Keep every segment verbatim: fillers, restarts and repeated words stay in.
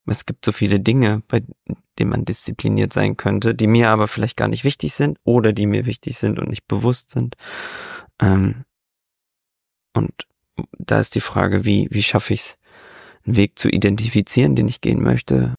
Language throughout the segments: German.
es gibt so viele Dinge, bei denen man diszipliniert sein könnte, die mir aber vielleicht gar nicht wichtig sind oder die mir wichtig sind und nicht bewusst sind. Ähm, und da ist die Frage, wie, wie schaffe ich es, einen Weg zu identifizieren, den ich gehen möchte.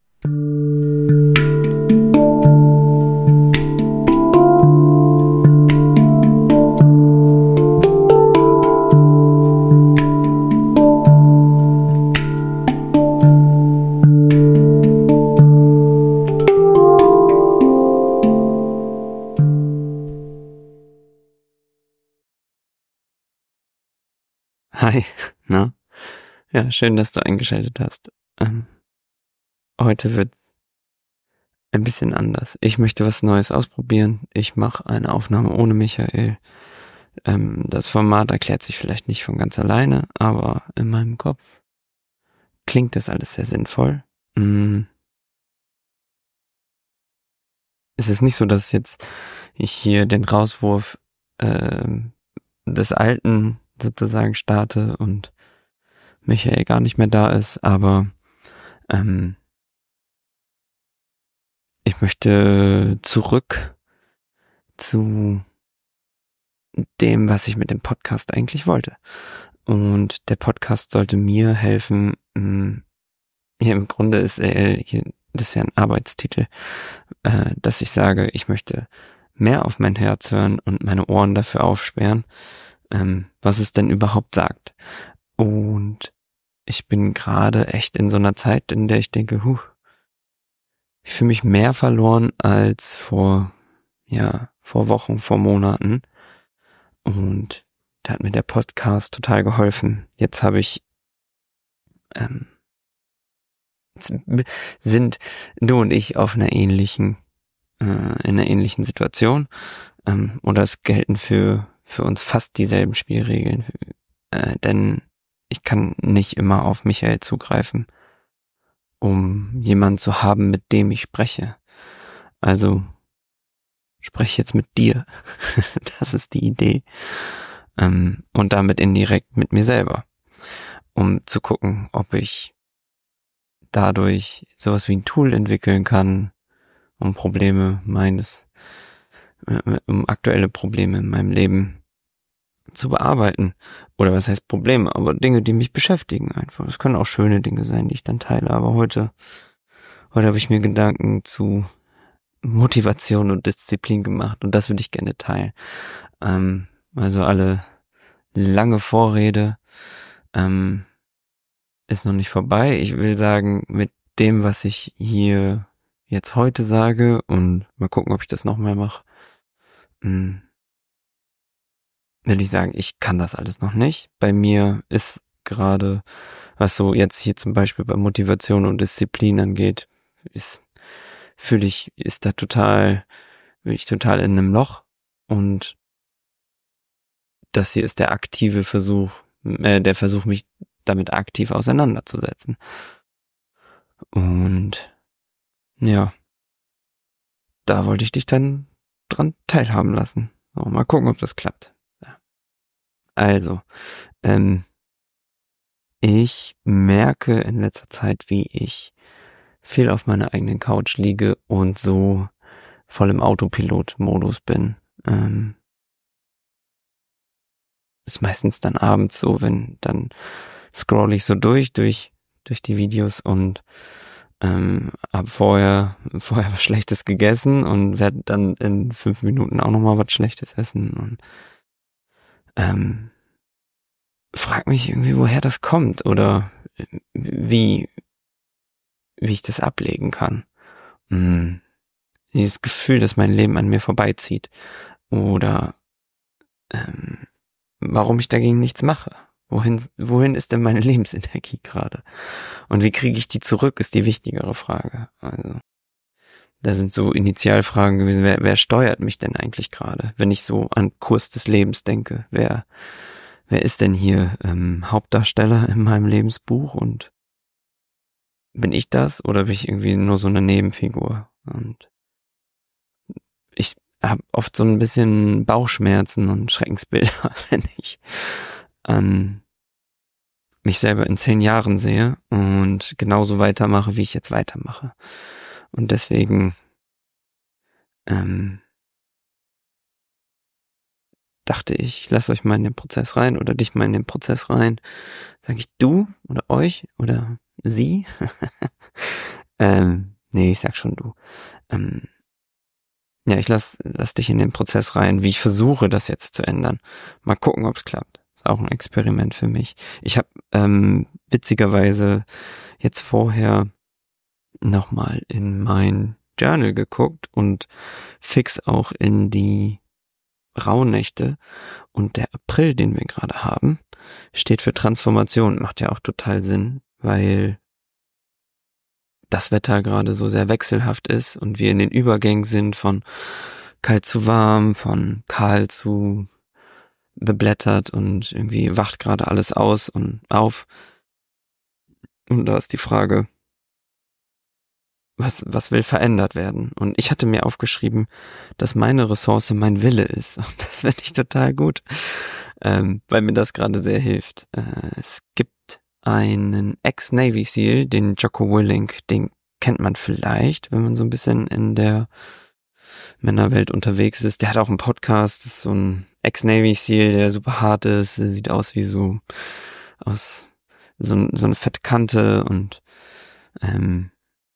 Hi, na? Ja, schön, dass du eingeschaltet hast. Ähm, heute wird ein bisschen anders. Ich möchte was Neues ausprobieren. Ich mache eine Aufnahme ohne Michael. Ähm, das Format erklärt sich vielleicht nicht von ganz alleine, aber in meinem Kopf klingt das alles sehr sinnvoll. Mm. Es ist nicht so, dass jetzt ich hier den Rauswurf ähm, des Alten sozusagen starte und Michael gar nicht mehr da ist, aber ähm, ich möchte zurück zu dem, was ich mit dem Podcast eigentlich wollte. Und der Podcast sollte mir helfen, mh, ja, im Grunde ist er, hier, das ist ja ein Arbeitstitel, äh, dass ich sage, ich möchte mehr auf mein Herz hören und meine Ohren dafür aufsperren, ähm, was es denn überhaupt sagt. Und ich bin gerade echt in so einer Zeit, in der ich denke, huh, ich fühle mich mehr verloren als vor, ja, vor Wochen, vor Monaten. Und da hat mir der Podcast total geholfen. Jetzt habe ich, ähm, sind du und ich auf einer ähnlichen, äh, in einer ähnlichen Situation, ähm, oder es gelten für, für uns fast dieselben Spielregeln, äh, denn ich kann nicht immer auf Michael zugreifen, um jemanden zu haben, mit dem ich spreche. Also spreche jetzt mit dir. Das ist die Idee. Ähm, und damit indirekt mit mir selber, um zu gucken, ob ich dadurch sowas wie ein Tool entwickeln kann, um Probleme meines, äh, um aktuelle Probleme in meinem Leben zu bearbeiten. Oder was heißt Probleme? Aber Dinge, die mich beschäftigen einfach. Es können auch schöne Dinge sein, die ich dann teile. Aber heute, heute habe ich mir Gedanken zu Motivation und Disziplin gemacht und das würde ich gerne teilen. Ähm, also alle lange Vorrede ähm, ist noch nicht vorbei. Ich will sagen, mit dem, was ich hier jetzt heute sage und mal gucken, ob ich das nochmal mache, will ich sagen, ich kann das alles noch nicht. Bei mir ist gerade, was so jetzt hier zum Beispiel bei Motivation und Disziplin angeht, ist, fühle ich, ist da total, bin ich total in einem Loch und das hier ist der aktive Versuch, äh, der Versuch, mich damit aktiv auseinanderzusetzen. Und ja, da wollte ich dich dann dran teilhaben lassen. So, mal gucken, ob das klappt. Ja. Also, ähm, ich merke in letzter Zeit, wie ich viel auf meiner eigenen Couch liege und so voll im Autopilot-Modus bin. Ähm, ist meistens dann abends so, wenn dann scroll ich so durch, durch, durch die Videos und ähm, hab vorher, vorher was Schlechtes gegessen und werde dann in fünf Minuten auch nochmal was Schlechtes essen und ähm, frag mich irgendwie, woher das kommt oder wie, wie ich das ablegen kann. Hm. Dieses Gefühl, dass mein Leben an mir vorbeizieht oder ähm, warum ich dagegen nichts mache. Wohin, wohin ist denn meine Lebensenergie gerade? Und wie kriege ich die zurück, ist die wichtigere Frage. Also, da sind so Initialfragen gewesen, wer, wer steuert mich denn eigentlich gerade, wenn ich so an Kurs des Lebens denke? Wer, wer ist denn hier ähm, Hauptdarsteller in meinem Lebensbuch und bin ich das oder bin ich irgendwie nur so eine Nebenfigur? Und ich habe oft so ein bisschen Bauchschmerzen und Schreckensbilder, wenn ich an mich selber in zehn Jahren sehe und genauso weitermache, wie ich jetzt weitermache. Und deswegen ähm, dachte ich, ich lasse euch mal in den Prozess rein oder dich mal in den Prozess rein. Sage ich du oder euch oder sie? ähm, nee, ich sag schon du. Ähm, ja, ich lass, lass dich in den Prozess rein, wie ich versuche, das jetzt zu ändern. Mal gucken, ob es klappt. Ist auch ein Experiment für mich. Ich habe ähm, witzigerweise jetzt vorher nochmal in mein Journal geguckt und fix auch in die Rauhnächte, und der April, den wir gerade haben, steht für Transformation. Macht ja auch total Sinn, weil das Wetter gerade so sehr wechselhaft ist und wir in den Übergängen sind von kalt zu warm, von kahl zu beblättert und irgendwie wacht gerade alles aus und auf. Und da ist die Frage, was, was will verändert werden? Und ich hatte mir aufgeschrieben, dass meine Ressource mein Wille ist. Und das finde ich total gut, ähm, weil mir das gerade sehr hilft. Äh, es gibt einen Ex-Navy SEAL, den Jocko Willink, den kennt man vielleicht, wenn man so ein bisschen in der Männerwelt unterwegs ist. Der hat auch einen Podcast, das ist so ein Ex-Navy SEAL, der super hart ist, der sieht aus wie so aus so, so eine fette Kante und ähm,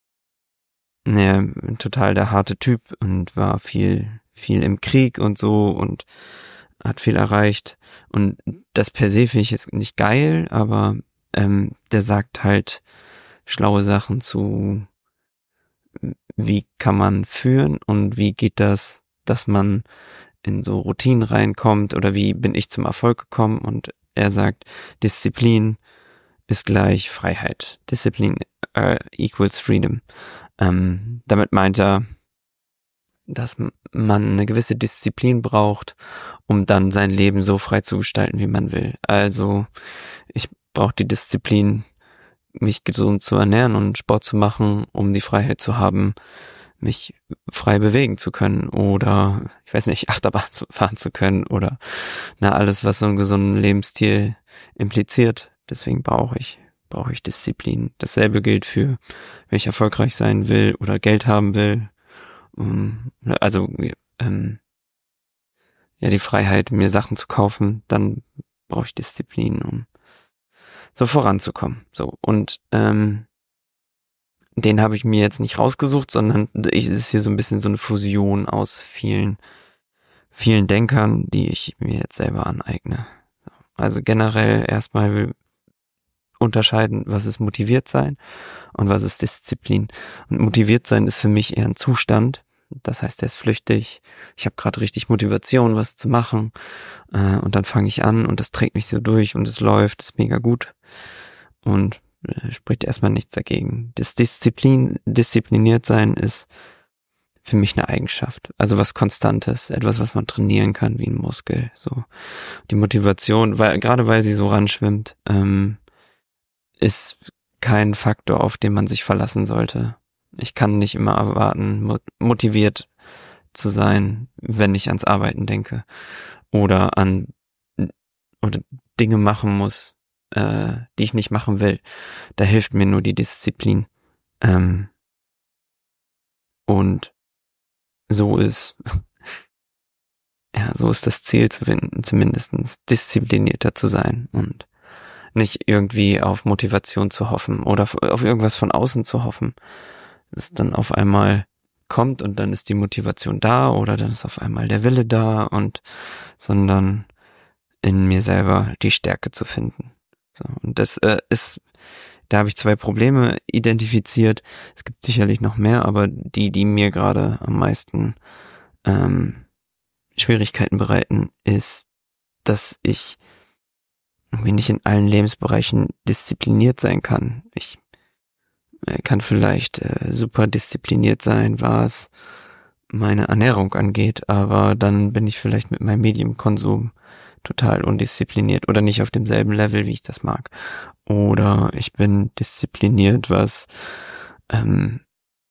ja, total der harte Typ und war viel, viel im Krieg und so und hat viel erreicht. Und das per se finde ich jetzt nicht geil, aber ähm, der sagt halt schlaue Sachen zu, wie kann man führen und wie geht das, dass man in so Routinen reinkommt oder wie bin ich zum Erfolg gekommen. Und er sagt, Disziplin ist gleich Freiheit. Disziplin uh, equals freedom. Ähm, damit meint er, dass man eine gewisse Disziplin braucht, um dann sein Leben so frei zu gestalten, wie man will. Also ich brauche die Disziplin, mich gesund zu ernähren und Sport zu machen, um die Freiheit zu haben, mich frei bewegen zu können oder, ich weiß nicht, Achterbahn zu fahren zu können oder na alles, was so einen gesunden Lebensstil impliziert. Deswegen brauche ich brauche ich Disziplin. Dasselbe gilt für, wenn ich erfolgreich sein will oder Geld haben will. Um, also ähm, ja, die Freiheit, mir Sachen zu kaufen, dann brauche ich Disziplin, um so voranzukommen. So, und ähm, den habe ich mir jetzt nicht rausgesucht, sondern ich, es ist hier so ein bisschen so eine Fusion aus vielen, vielen Denkern, die ich mir jetzt selber aneigne. Also generell erstmal unterscheiden, was ist motiviert sein und was ist Disziplin. Und motiviert sein ist für mich eher ein Zustand. Das heißt, der ist flüchtig. Ich habe gerade richtig Motivation, was zu machen. Äh, und dann fange ich an und das trägt mich so durch und es läuft, ist mega gut. Und äh, spricht erstmal nichts dagegen. Das Disziplin, diszipliniert sein ist für mich eine Eigenschaft. Also was Konstantes, etwas, was man trainieren kann, wie ein Muskel. So die Motivation, weil gerade weil sie so ranschwimmt, ähm, ist kein Faktor, auf den man sich verlassen sollte. Ich kann nicht immer erwarten, motiviert zu sein, wenn ich ans Arbeiten denke oder an oder Dinge machen muss, äh, die ich nicht machen will. Da hilft mir nur die Disziplin. Ähm, und so ist ja so ist das Ziel zu finden, zumindestens disziplinierter zu sein und nicht irgendwie auf Motivation zu hoffen oder auf irgendwas von außen zu hoffen, das dann auf einmal kommt und dann ist die Motivation da oder dann ist auf einmal der Wille da und sondern in mir selber die Stärke zu finden. So, und das äh, ist, da habe ich zwei Probleme identifiziert. Es gibt sicherlich noch mehr, aber die, die mir gerade am meisten ähm, Schwierigkeiten bereiten, ist, dass ich irgendwie nicht in allen Lebensbereichen diszipliniert sein kann. Ich äh, kann vielleicht äh, super diszipliniert sein, was meine Ernährung angeht, aber dann bin ich vielleicht mit meinem Medienkonsum total undiszipliniert oder nicht auf demselben Level, wie ich das mag. Oder ich bin diszipliniert, was ähm,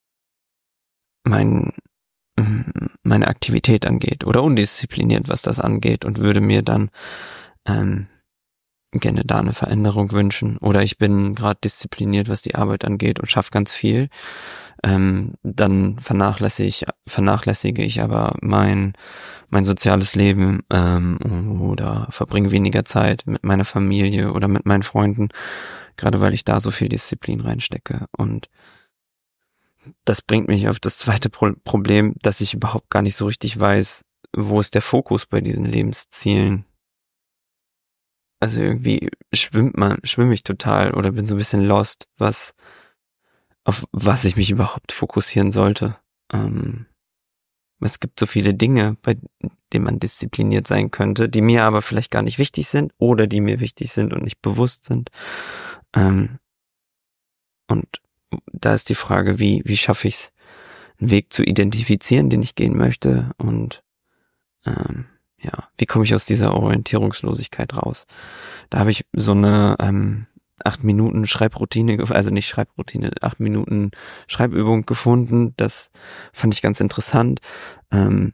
mein meine Aktivität angeht oder undiszipliniert, was das angeht und würde mir dann ähm, gerne da eine Veränderung wünschen. Oder ich bin gerade diszipliniert, was die Arbeit angeht und schaffe ganz viel. Ähm, dann vernachlässige ich, vernachlässige ich aber mein mein soziales Leben ähm, oder verbringe weniger Zeit mit meiner Familie oder mit meinen Freunden, gerade weil ich da so viel Disziplin reinstecke. Und das bringt mich auf das zweite Pro- Problem, dass ich überhaupt gar nicht so richtig weiß, wo ist der Fokus bei diesen Lebenszielen. Also irgendwie schwimmt man, schwimme ich total oder bin so ein bisschen lost, was, auf was ich mich überhaupt fokussieren sollte. Ähm, es gibt so viele Dinge, bei denen man diszipliniert sein könnte, die mir aber vielleicht gar nicht wichtig sind oder die mir wichtig sind und nicht bewusst sind. Ähm, und da ist die Frage, wie, wie schaffe ich es, einen Weg zu identifizieren, den ich gehen möchte und ähm, ja, wie komme ich aus dieser Orientierungslosigkeit raus? Da habe ich so eine ähm, acht Minuten Schreibroutine, also nicht Schreibroutine, acht Minuten Schreibübung gefunden. Das fand ich ganz interessant. Ähm,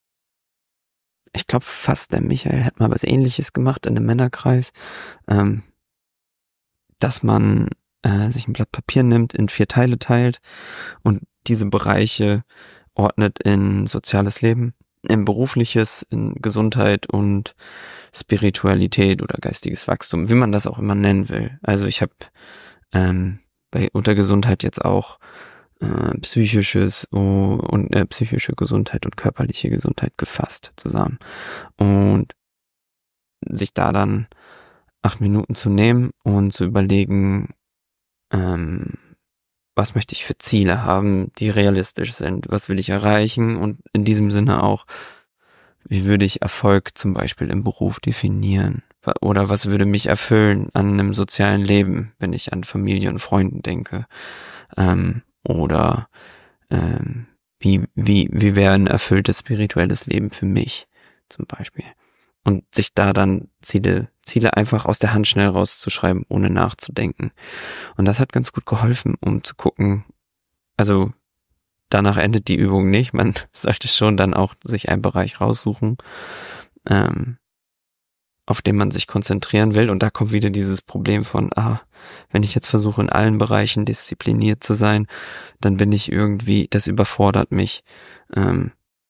ich glaube fast der Michael hat mal was Ähnliches gemacht in einem Männerkreis, ähm, dass man äh, sich ein Blatt Papier nimmt, in vier Teile teilt und diese Bereiche ordnet in soziales Leben, in berufliches, in Gesundheit und Spiritualität oder geistiges Wachstum, wie man das auch immer nennen will. Also ich habe ähm, bei unter Gesundheit jetzt auch äh, psychisches oh, und äh, psychische Gesundheit und körperliche Gesundheit gefasst zusammen. Und sich da dann acht Minuten zu nehmen und zu überlegen, ähm, was möchte ich für Ziele haben, die realistisch sind, was will ich erreichen und in diesem Sinne auch, wie würde ich Erfolg zum Beispiel im Beruf definieren? Oder was würde mich erfüllen an einem sozialen Leben, wenn ich an Familie und Freunden denke? Ähm, oder ähm, wie, wie, wie wäre ein erfülltes spirituelles Leben für mich zum Beispiel? Und sich da dann Ziele, Ziele einfach aus der Hand schnell rauszuschreiben, ohne nachzudenken. Und das hat ganz gut geholfen, um zu gucken, also danach endet die Übung nicht. Man sollte schon dann auch sich einen Bereich raussuchen, ähm, auf den man sich konzentrieren will. Und da kommt wieder dieses Problem von, ah, wenn ich jetzt versuche, in allen Bereichen diszipliniert zu sein, dann bin ich irgendwie, das überfordert mich. Ähm,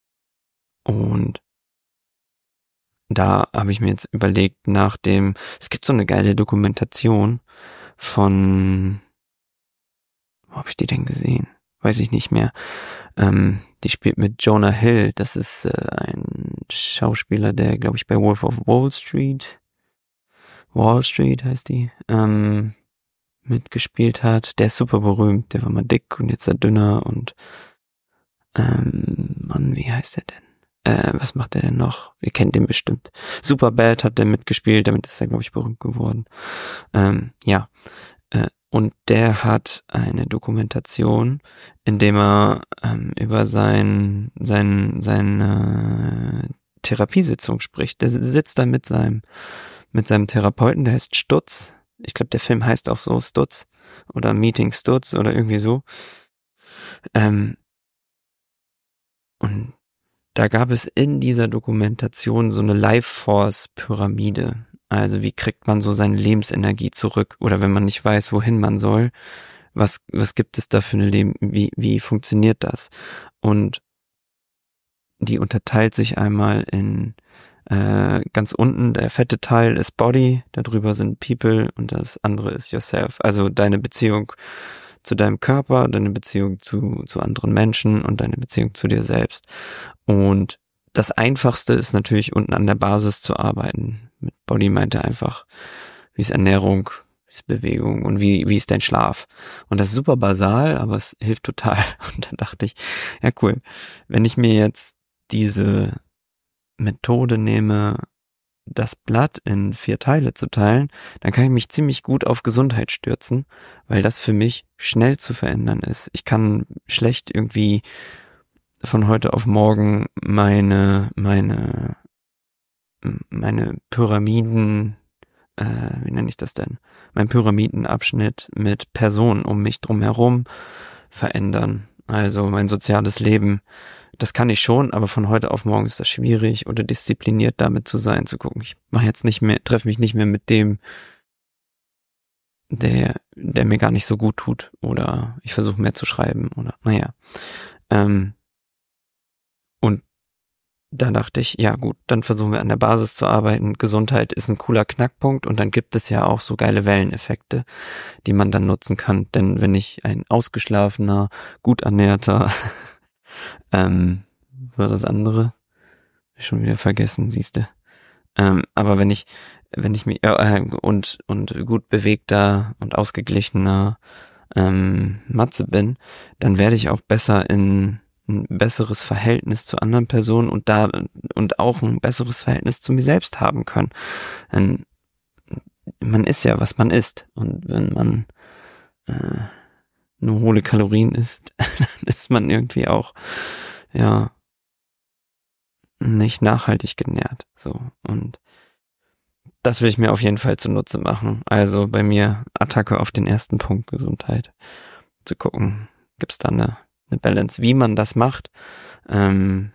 und da habe ich mir jetzt überlegt, nach dem, es gibt so eine geile Dokumentation von, wo habe ich die denn gesehen? Weiß ich nicht mehr. Ähm, die spielt mit Jonah Hill. Das ist äh, ein Schauspieler, der, glaube ich, bei Wolf of Wall Street, Wall Street heißt die, ähm, mitgespielt hat. Der ist super berühmt. Der war mal dick und jetzt ist er dünner und ähm, Mann, wie heißt der denn? Äh, was macht er denn noch? Ihr kennt den bestimmt. Superbad hat der mitgespielt, damit ist er, glaube ich, berühmt geworden. Ähm, ja. Äh, und der hat eine Dokumentation, in dem er ähm, über sein, sein, seine Therapiesitzung spricht. Der sitzt da mit seinem, mit seinem Therapeuten, der heißt Stutz. Ich glaube, der Film heißt auch so Stutz oder Meeting Stutz oder irgendwie so. Ähm, und da gab es in dieser Dokumentation so eine Life Force Pyramide. Also wie kriegt man so seine Lebensenergie zurück? Oder wenn man nicht weiß, wohin man soll, was, was gibt es da für eine Leben, wie, wie funktioniert das? Und die unterteilt sich einmal in äh, ganz unten, der fette Teil ist Body, darüber sind People und das andere ist Yourself. Also deine Beziehung zu deinem Körper, deine Beziehung zu, zu anderen Menschen und deine Beziehung zu dir selbst. Und das Einfachste ist natürlich unten an der Basis zu arbeiten. Mit Body meint er einfach, wie ist Ernährung, wie ist Bewegung und wie, wie ist dein Schlaf. Und das ist super basal, aber es hilft total. Und dann dachte ich, ja cool, wenn ich mir jetzt diese Methode nehme, das Blatt in vier Teile zu teilen, dann kann ich mich ziemlich gut auf Gesundheit stürzen, weil das für mich schnell zu verändern ist. Ich kann schlecht irgendwie von heute auf morgen meine, meine, meine Pyramiden, äh, wie nenne ich das denn? Mein Pyramidenabschnitt mit Personen um mich drum herum verändern. Also mein soziales Leben das kann ich schon, aber von heute auf morgen ist das schwierig oder diszipliniert damit zu sein, zu gucken, ich mache jetzt nicht mehr, treffe mich nicht mehr mit dem, der, der mir gar nicht so gut tut oder ich versuche mehr zu schreiben oder naja. Ähm, und da dachte ich, ja gut, dann versuchen wir an der Basis zu arbeiten. Gesundheit ist ein cooler Knackpunkt und dann gibt es ja auch so geile Welleneffekte, die man dann nutzen kann. Denn wenn ich ein ausgeschlafener, gut ernährter, ähm, war das andere? Schon wieder vergessen, siehste. Ähm, aber wenn ich, wenn ich mich, äh, und, und gut bewegter und ausgeglichener ähm, Matze bin, dann werde ich auch besser in ein besseres Verhältnis zu anderen Personen und da und auch ein besseres Verhältnis zu mir selbst haben können. Denn man ist ja, was man isst. Und wenn man äh, nur hohle Kalorien isst, dann ist man irgendwie auch ja nicht nachhaltig genährt. So. Und das will ich mir auf jeden Fall zunutze machen. Also bei mir Attacke auf den ersten Punkt, Gesundheit. Zu gucken, gibt's da eine, eine Balance, wie man das macht. Ähm,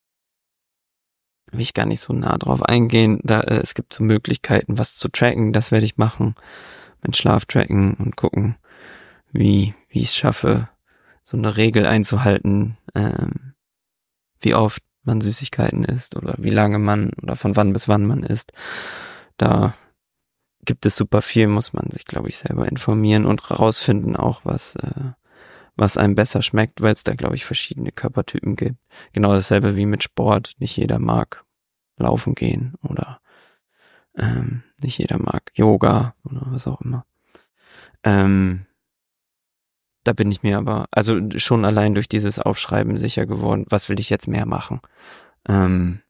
will ich gar nicht so nah drauf eingehen. Da, äh, es gibt so Möglichkeiten, was zu tracken. Das werde ich machen. Meinen Schlaf tracken und gucken, wie, wie ich es schaffe, so eine Regel einzuhalten, ähm, wie oft man Süßigkeiten isst oder wie lange man oder von wann bis wann man isst. Da gibt es super viel, muss man sich, glaube ich, selber informieren und rausfinden auch, was, äh, was einem besser schmeckt, weil es da, glaube ich, verschiedene Körpertypen gibt. Genau dasselbe wie mit Sport. Nicht jeder mag laufen gehen oder ähm, nicht jeder mag Yoga oder was auch immer. Ähm, da bin ich mir aber, also schon allein durch dieses Aufschreiben sicher geworden, was will ich jetzt mehr machen. Ähm,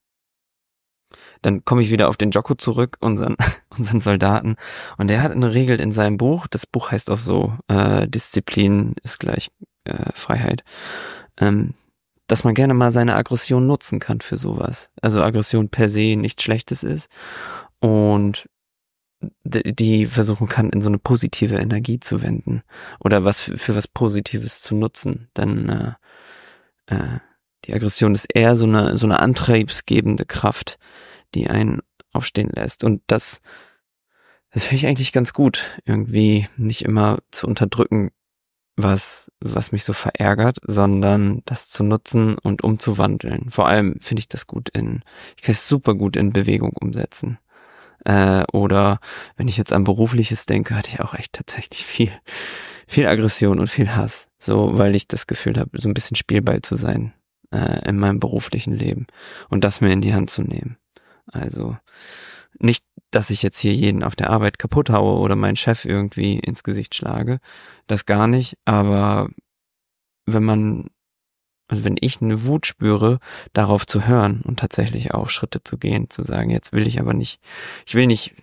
dann komme ich wieder auf den Jocko zurück, unseren, unseren Soldaten. Und der hat eine Regel in seinem Buch, das Buch heißt auch so, äh, Disziplin ist gleich äh, Freiheit, ähm, dass man gerne mal seine Aggression nutzen kann für sowas. Also Aggression per se nichts Schlechtes ist und d- die versuchen kann, in so eine positive Energie zu wenden oder was für, für was Positives zu nutzen. Dann äh, äh, die Aggression ist eher so eine so eine antriebsgebende Kraft, die einen aufstehen lässt. Und das, das finde ich eigentlich ganz gut, irgendwie nicht immer zu unterdrücken, was, was mich so verärgert, sondern das zu nutzen und umzuwandeln. Vor allem finde ich das gut in, ich kann es super gut in Bewegung umsetzen. Äh, oder wenn ich jetzt an Berufliches denke, hatte ich auch echt tatsächlich viel, viel Aggression und viel Hass. So, weil ich das Gefühl habe, so ein bisschen Spielball zu sein äh, in meinem beruflichen Leben und das mir in die Hand zu nehmen. Also nicht, dass ich jetzt hier jeden auf der Arbeit kaputt haue oder meinen Chef irgendwie ins Gesicht schlage. Das gar nicht. Aber wenn man, also wenn ich eine Wut spüre, darauf zu hören und tatsächlich auch Schritte zu gehen, zu sagen, jetzt will ich aber nicht, ich will nicht,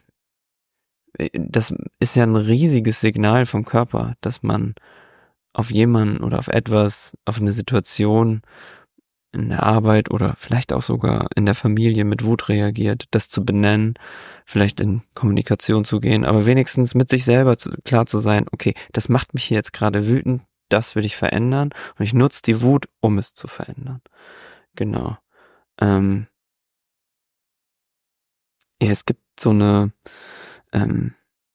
das ist ja ein riesiges Signal vom Körper, dass man auf jemanden oder auf etwas, auf eine Situation in der Arbeit oder vielleicht auch sogar in der Familie mit Wut reagiert, das zu benennen, vielleicht in Kommunikation zu gehen, aber wenigstens mit sich selber zu, klar zu sein, okay, das macht mich hier jetzt gerade wütend, das will ich verändern und ich nutze die Wut, um es zu verändern. Genau. Ähm, ja, es gibt so eine ähm,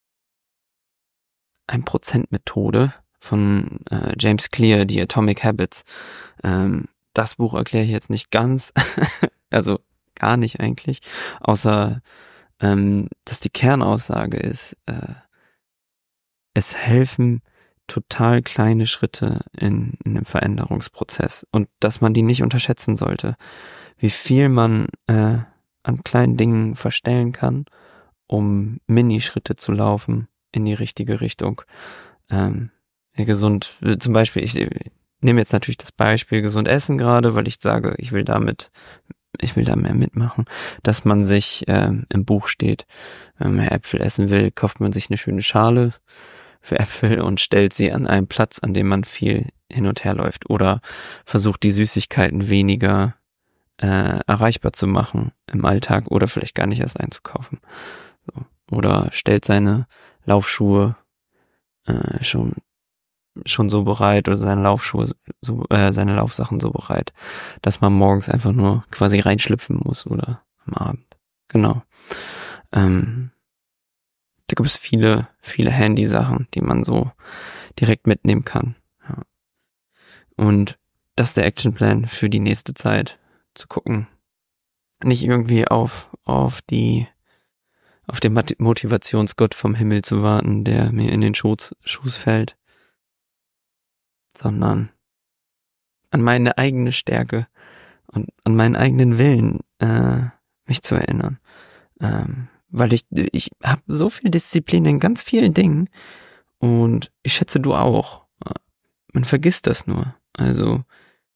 ein Prozent Methode von äh, James Clear, die Atomic Habits. Ähm, das Buch erkläre ich jetzt nicht ganz, also gar nicht eigentlich, außer ähm, dass die Kernaussage ist, äh, es helfen total kleine Schritte in, in einem Veränderungsprozess und dass man die nicht unterschätzen sollte, wie viel man äh, an kleinen Dingen verstellen kann, um Minischritte zu laufen in die richtige Richtung. Ähm, gesund, zum Beispiel, ich, ich nehme jetzt natürlich das Beispiel gesund essen gerade, weil ich sage, ich will damit, ich will da mehr mitmachen, dass man sich ähm, im Buch steht, wenn man mehr Äpfel essen will, kauft man sich eine schöne Schale für Äpfel und stellt sie an einen Platz, an dem man viel hin und her läuft oder versucht die Süßigkeiten weniger äh, erreichbar zu machen im Alltag oder vielleicht gar nicht erst einzukaufen. So. Oder stellt seine Laufschuhe äh, schon schon so bereit oder seine Laufschuhe so äh, seine Laufsachen so bereit, dass man morgens einfach nur quasi reinschlüpfen muss oder am Abend. Genau. Ähm, da gibt es viele, viele Handy-Sachen, die man so direkt mitnehmen kann. Ja. Und das ist der Actionplan für die nächste Zeit, zu gucken, nicht irgendwie auf, auf die, auf den Motivationsgott vom Himmel zu warten, der mir in den Schoß, Schoß fällt, sondern an meine eigene Stärke und an meinen eigenen Willen, äh, mich zu erinnern. Ähm, weil ich, ich habe so viel Disziplin in ganz vielen Dingen und ich schätze, du auch. Man vergisst das nur. Also,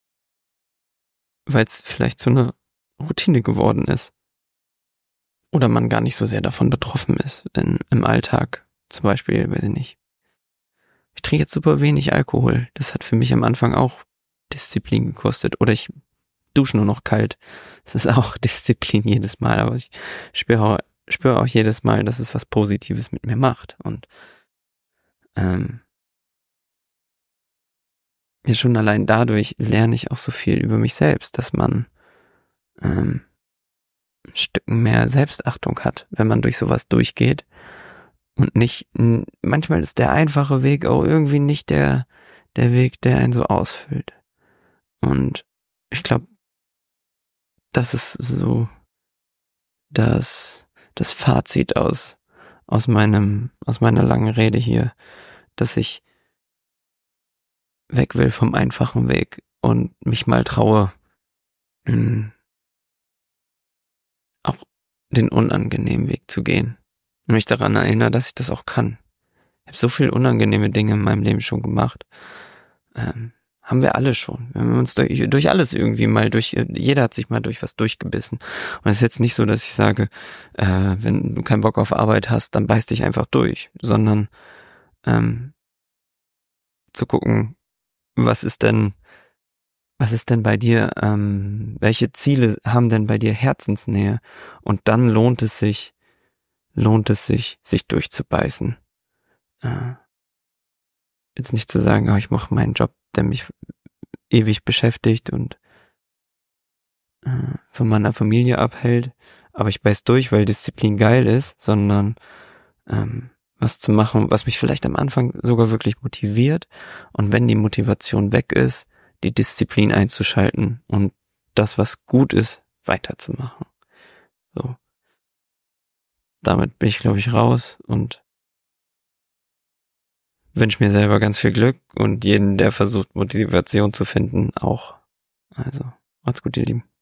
weil es vielleicht zu einer Routine geworden ist. Oder man gar nicht so sehr davon betroffen ist in, im Alltag. Zum Beispiel, weiß ich nicht. Ich trinke jetzt super wenig Alkohol. Das hat für mich am Anfang auch Disziplin gekostet. Oder ich dusche nur noch kalt. Das ist auch Disziplin jedes Mal. Aber ich spüre, spüre auch jedes Mal, dass es was Positives mit mir macht. Und ähm, ja, schon allein dadurch lerne ich auch so viel über mich selbst, dass man ähm, ein Stück mehr Selbstachtung hat, wenn man durch sowas durchgeht. Und nicht, manchmal ist der einfache Weg auch irgendwie nicht der, der Weg, der einen so ausfüllt. Und ich glaube, das ist so das, das Fazit aus, aus meinem, aus meiner langen Rede hier, dass ich weg will vom einfachen Weg und mich mal traue, mh, auch den unangenehmen Weg zu gehen. Und mich daran erinnere, dass ich das auch kann. Ich habe so viele unangenehme Dinge in meinem Leben schon gemacht. Ähm, haben wir alle schon. Wir haben uns durch, durch alles irgendwie mal durch, jeder hat sich mal durch was durchgebissen. Und es ist jetzt nicht so, dass ich sage, äh, wenn du keinen Bock auf Arbeit hast, dann beiß dich einfach durch, sondern ähm, zu gucken, was ist denn, was ist denn bei dir, ähm, welche Ziele haben denn bei dir Herzensnähe? Und dann lohnt es sich, lohnt es sich, sich durchzubeißen. Äh, jetzt nicht zu sagen, oh, ich mache meinen Job, der mich ewig beschäftigt und äh, von meiner Familie abhält, aber ich beiß durch, weil Disziplin geil ist, sondern ähm, was zu machen, was mich vielleicht am Anfang sogar wirklich motiviert und wenn die Motivation weg ist, die Disziplin einzuschalten und das, was gut ist, weiterzumachen. So. Damit bin ich, glaube ich, raus und wünsche mir selber ganz viel Glück und jeden, der versucht, Motivation zu finden, auch. Also, macht's gut, ihr Lieben.